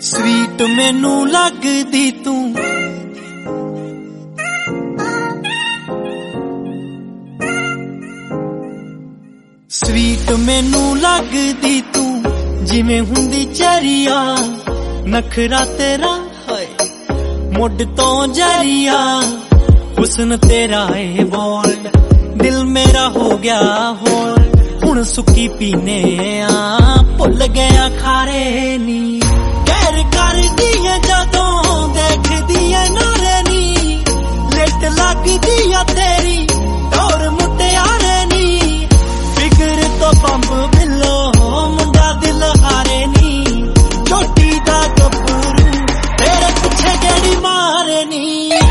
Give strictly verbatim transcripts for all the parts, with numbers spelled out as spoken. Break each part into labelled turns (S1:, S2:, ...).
S1: Sweet मैनू लगदी तू स्वीट मैनू लगदी तू जिवें हुंदी चरिया नखरा तेरा है मुड तो जरिया हुस्न तेरा है बोल्ड दिल मेरा हो गया होल हुण सुक्की पीने आ भुल गया खारे नी कैर कर दिए जदों देखदी है नारे नी लिट लगदी है तेरी दौर मुटियारे नी फिगर तो पंप मिलो मुंडा दिल हारे नी चोटी दा गब्बरू तेरे पिछे जेड़ी मारे नी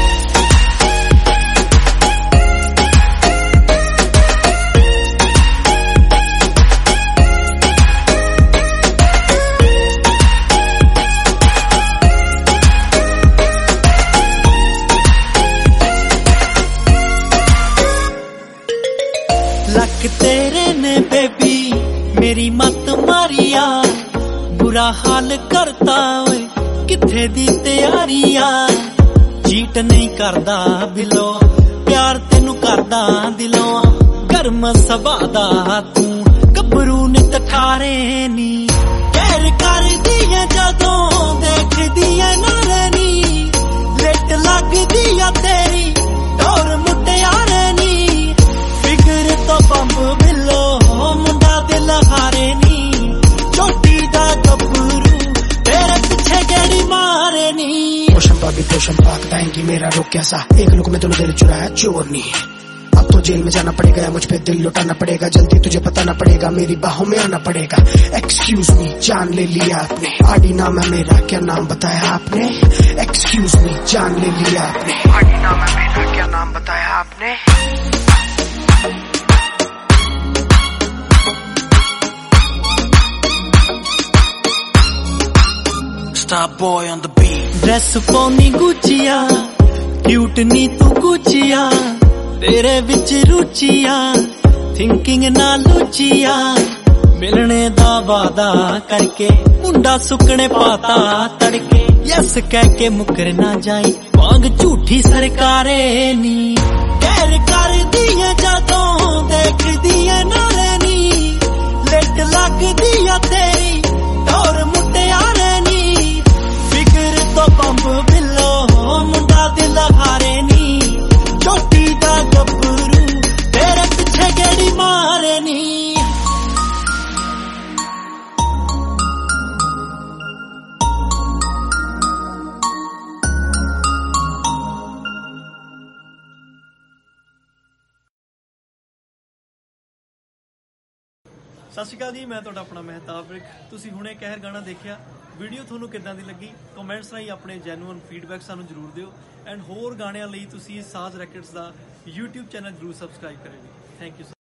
S1: लक तेरे ने बेबी मेरी मत मारिया बुरा हाल करता ओए किथे दी तैयारिया चीट नहीं करदा बिलो प्यार तेनू करदा दिलों गर्म सबादा तू गबरू नित ठारे नी कैर कर दिए जदों देख दिए नारे नी लिट लगदी आ तेरी दौर मुटियारे नी फिगर तो पंप मिलो मुंडा दिल हारे नी चोटी दा गब्बरू तेरे पिछे गेड़ी मारे नी
S2: पोषण पापी पोषण पाक दाएंगी मेरा रुक कैसा एक लुक में तूने दिल चुराया चोर नहीं अब तो जेल में जाना पड़ेगा या मुझ पे दिल लुटाना पड़ेगा जल्दी तुझे बताना पड़ेगा मेरी बाहों में आना पड़ेगा एक्सक्यूज मी जान ले लिया आपने आडी नाम है मेरा क्या नाम बताया आपने एक्सक्यूज मी जान ले लिया आपने आडी नाम है मेरा क्या नाम बताया आपने Star boy on the beat
S1: dress पौनी गुचिया क्यूट नी तू गुचिया तेरे विच रुचिया थिंकिंग ना लुचिया मिलने दा वादा करके मुंडा सुकने पाता तड़के यस कह के मुकर ना जाई वांग झूठी सरकारे नी कैर कर दिए जदों देख दिए नारे नी लिट लगदी आ तेरी दौर मुटियारे नी फिगर तो पंप बिलो मुंडा दिल हारे नी चोटी दा गब्बरू तेरे पिछे गेड़ी मारे नी सत श्री अकाल जी मैं तुहाडा अपना महताब विर्क तुसीं हुणे कहर गाना देखिया वीडियो तुहानूं किदां दी लगी कमेंट्स राहीं अपने जैनुअन फीडबैक सानूं जरूर दिओ एंड होर गाणियां लई तुसीं साज रैकेट्स दा यूट्यूब चैनल जरूर सबसक्राइब करिओ थैंक यू।